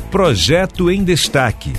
Projeto em Destaque.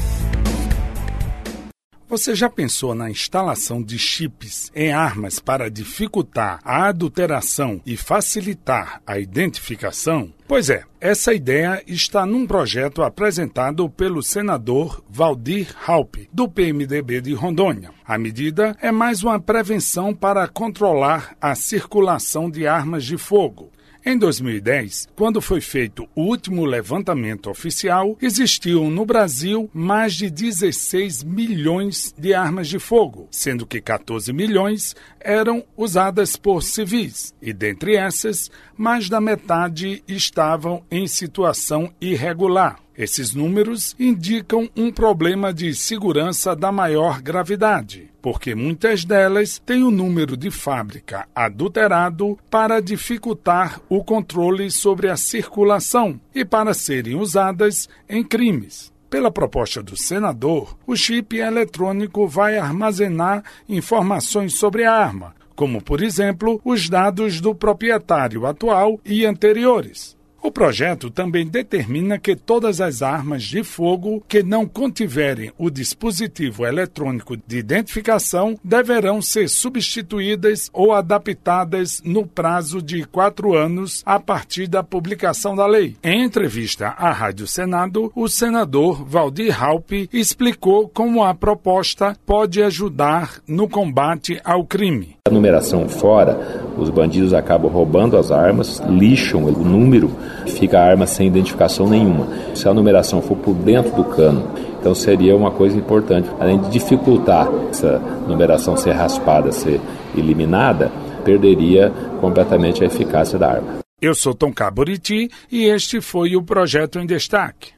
Você já pensou na instalação de chips em armas para dificultar a adulteração e facilitar a identificação? Pois é, essa ideia está num projeto apresentado pelo senador Waldir Raupp, do PMDB de Rondônia. A medida é mais uma prevenção para controlar a circulação de armas de fogo. Em 2010, quando foi feito o último levantamento oficial, existiam no Brasil mais de 16 milhões de armas de fogo, sendo que 14 milhões eram usadas por civis, e dentre essas, mais da metade estavam em situação irregular. Esses números indicam um problema de segurança da maior gravidade, porque muitas delas têm o número de fábrica adulterado para dificultar o controle sobre a circulação e para serem usadas em crimes. Pela proposta do senador, o chip eletrônico vai armazenar informações sobre a arma, como, por exemplo, os dados do proprietário atual e anteriores. O projeto também determina que todas as armas de fogo que não contiverem o dispositivo eletrônico de identificação deverão ser substituídas ou adaptadas no prazo de 4 anos a partir da publicação da lei. Em entrevista à Rádio Senado, o senador Waldir Raupp explicou como a proposta pode ajudar no combate ao crime. A numeração fora, os bandidos acabam roubando as armas, lixam o número, fica a arma sem identificação nenhuma. Se a numeração for por dentro do cano, então seria uma coisa importante. Além de dificultar essa numeração ser raspada, ser eliminada, perderia completamente a eficácia da arma. Eu sou Tom Caboriti e este foi o Projeto em Destaque.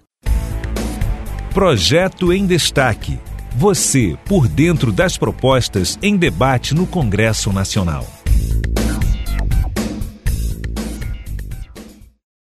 Projeto em Destaque. Você por dentro das propostas em debate no Congresso Nacional.